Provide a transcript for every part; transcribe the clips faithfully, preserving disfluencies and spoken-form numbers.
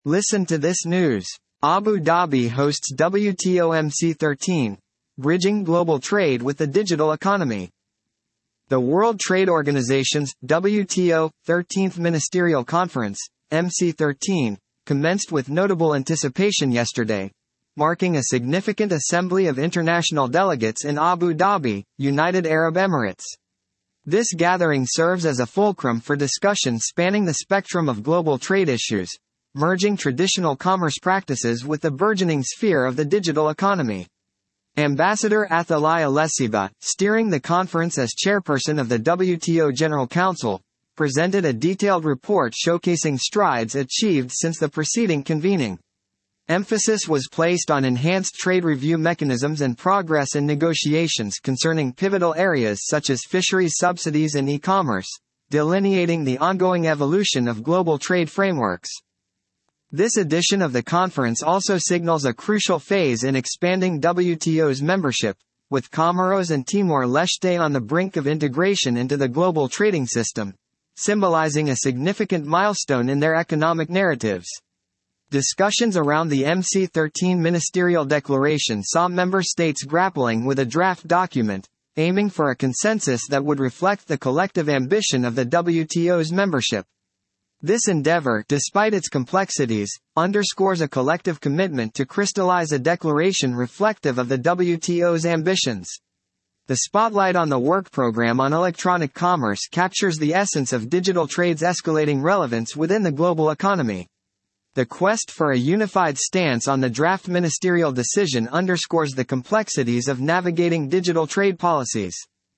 Listen to this news. Abu Dhabi hosts W T O M C thirteen, Bridging Global Trade with the Digital Economy. The World Trade Organization's W T O thirteenth Ministerial Conference, M C thirteen, commenced with notable anticipation yesterday, marking a significant assembly of international delegates in Abu Dhabi, United Arab Emirates. This gathering serves as a fulcrum for discussions spanning the spectrum of global trade issues, merging traditional commerce practices with the burgeoning sphere of the digital economy. Ambassador Athalaya Lesiba, steering the conference as chairperson of the W T O General Council, presented a detailed report showcasing strides achieved since the preceding convening. Emphasis was placed on enhanced trade review mechanisms and progress in negotiations concerning pivotal areas such as fisheries subsidies and e-commerce, delineating the ongoing evolution of global trade frameworks. This edition of the conference also signals a crucial phase in expanding W T O's membership, with Comoros and Timor-Leste on the brink of integration into the global trading system, symbolizing a significant milestone in their economic narratives. Discussions around the M C thirteen Ministerial Declaration saw member states grappling with a draft document, aiming for a consensus that would reflect the collective ambition of the W T O's membership. This endeavor, despite its complexities, underscores a collective commitment to crystallize a declaration reflective of the W T O's ambitions. The spotlight on the work program on electronic commerce captures the essence of digital trade's escalating relevance within the global economy. The quest for a unified stance on the draft ministerial decision underscores the complexities of navigating digital trade policies.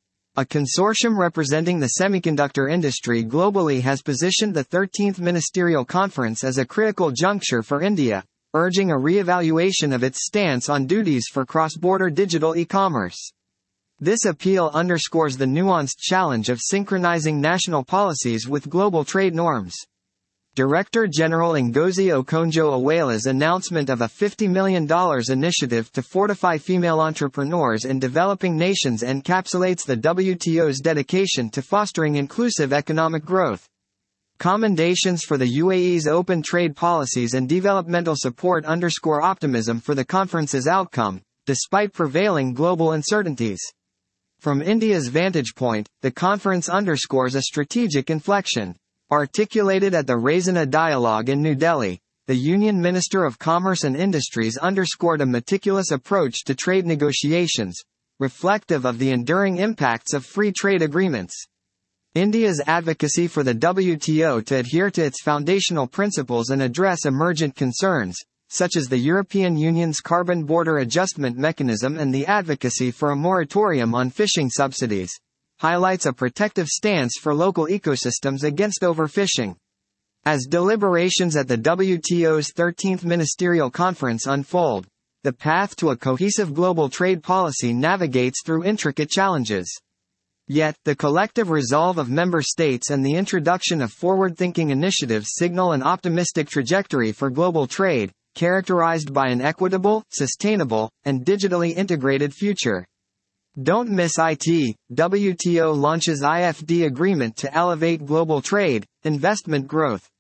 A consortium representing the semiconductor industry globally has positioned the thirteenth Ministerial Conference as a critical juncture for India, urging a re-evaluation of its stance on duties for cross-border digital e-commerce. This appeal underscores the nuanced challenge of synchronizing national policies with global trade norms. Director General Ngozi Okonjo-Iweala's announcement of a fifty million dollars initiative to fortify female entrepreneurs in developing nations encapsulates the W T O's dedication to fostering inclusive economic growth. Commendations for the U A E's open trade policies and developmental support underscore optimism for the conference's outcome, despite prevailing global uncertainties. From India's vantage point, the conference underscores a strategic inflection. Articulated at the Raisina Dialogue in New Delhi, the Union Minister of Commerce and Industries underscored a meticulous approach to trade negotiations, reflective of the enduring impacts of free trade agreements. India's advocacy for the W T O to adhere to its foundational principles and address emergent concerns, such as the European Union's Carbon Border Adjustment Mechanism and the advocacy for a moratorium on fishing subsidies, highlights a protective stance for local ecosystems against overfishing. As deliberations at the W T O's thirteenth Ministerial Conference unfold, the path to a cohesive global trade policy navigates through intricate challenges. Yet, the collective resolve of member states and the introduction of forward-thinking initiatives signal an optimistic trajectory for global trade, characterized by an equitable, sustainable, and digitally integrated future. Don't miss it. W T O launches I F D agreement to elevate global trade, investment growth.